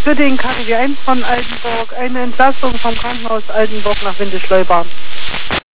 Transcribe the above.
für den KW 1 von Altenburg eine Entlassung vom Krankenhaus Altenburg nach Windischleubarn.